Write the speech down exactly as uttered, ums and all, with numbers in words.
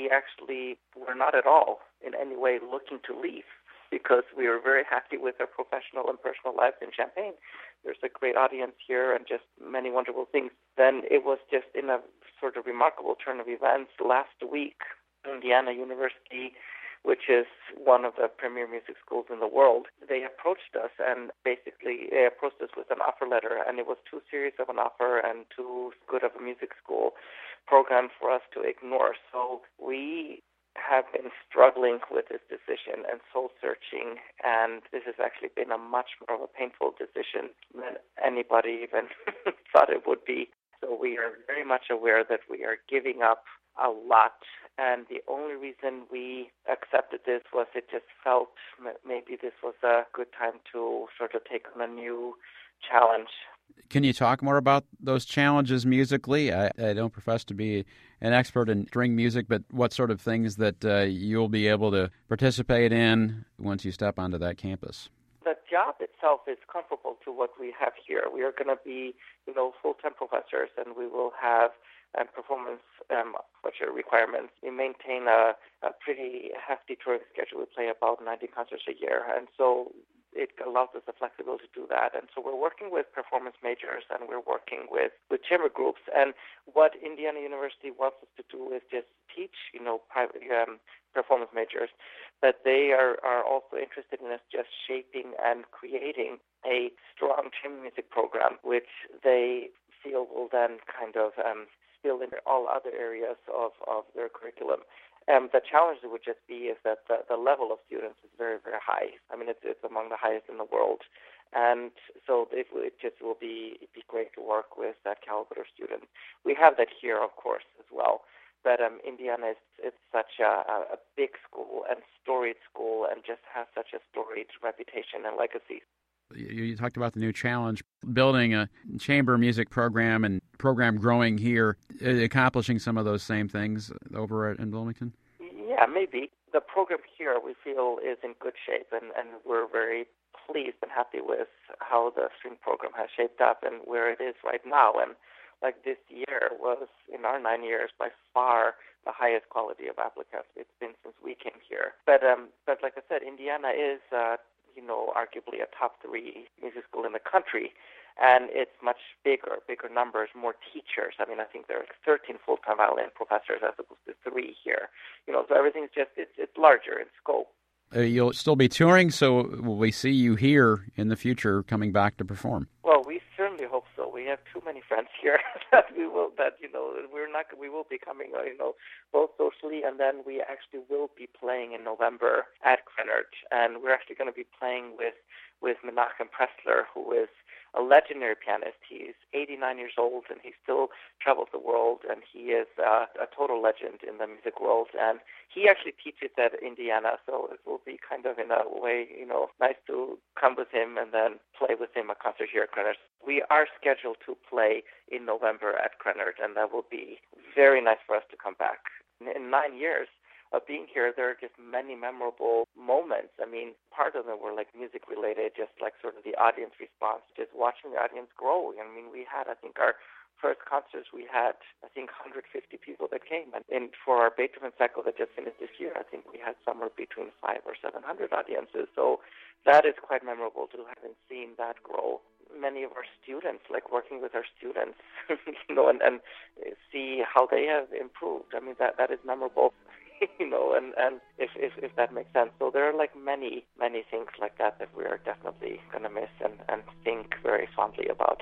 we actually were not at all in any way looking to leave, because we were very happy with our professional and personal lives in Champaign. There's a great audience here and just many wonderful things. Then it was just in a sort of remarkable turn of events last week, Indiana University, which is one of the premier music schools in the world, they approached us and basically they approached us with an offer letter, and it was too serious of an offer and too good of a music school program for us to ignore. So we have been struggling with this decision and soul-searching, and this has actually been a much more of a painful decision than anybody even thought it would be. So we are very much aware that we are giving up a lot, and the only reason we accepted this was it just felt maybe this was a good time to sort of take on a new challenge. Can you talk more about those challenges musically? I, I don't profess to be an expert in string music, but what sort of things that uh, you'll be able to participate in once you step onto that campus? The job itself is comparable to what we have here. We are going to be, you know, full-time professors, and we will have um, performance um, requirements. We maintain a, a pretty hefty touring schedule. We play about ninety concerts a year, and so it allows us the flexibility to do that. And so we're working with performance majors, and we're working with, with chamber groups. And what Indiana University wants us to do is just teach, you know, private um, performance majors, but they are, are also interested in us just shaping and creating a strong chamber music program, which they feel will then kind of um, spill into all other areas of, of their curriculum. Um, the challenge would just be is that the, the level of students is very, very high. I mean, it's, it's among the highest in the world. And so it, it just will be, be great to work with that caliber of student. We have that here, of course, as well. But um, Indiana is it's such a, a big school and storied school and just has such a storied reputation and legacy. You, you talked about the new challenge, building a chamber music program and program growing here, accomplishing some of those same things over at, in Bloomington? Yeah, maybe. The program here we feel is in good shape, and, and we're very pleased and happy with how the string program has shaped up and where it is right now. And like this year was, in our nine years, by far the highest quality of applicants it's been since we came here. But um, but like I said, Indiana is uh, you know, arguably a top three music school in the country, and it's much bigger, bigger numbers, more teachers. I mean, I think there are thirteen full-time violin professors as opposed to three here. You know, so everything's just, it's, it's larger in scope. Uh, you'll still be touring, so will we see you here in the future coming back to perform? Well, we certainly hope so. We have too many friends here that we will, that, you know, we're not, we will be coming, uh, you know, both socially, and then we actually will be playing in November at Krennert, and we're actually going to be playing with, with Menachem Pressler, who is a legendary pianist. He's eighty-nine years old, and he still travels the world, and he is uh, a total legend in the music world. And he actually teaches at Indiana, so it will be kind of in a way, you know, nice to come with him and then play with him a concert here at Krennert. We are scheduled to play in November at Krennert, and that will be very nice for us to come back. In nine years of being here, there are just many memorable moments. I mean, part of them were like music related, just like sort of the audience response, just watching the audience grow. I mean, we had, I think, our first concerts, we had, I think, one hundred fifty people that came. And, and for our Beethoven cycle that just finished this year, I think we had somewhere between five or seven hundred audiences. So that is quite memorable to having seen that grow. Many of our students, like working with our students, you know, and, and see how they have improved. I mean, that, that is memorable. You know, and, and if, if if that makes sense. So there are like many, many things like that that we are definitely going to miss and, and think very fondly about.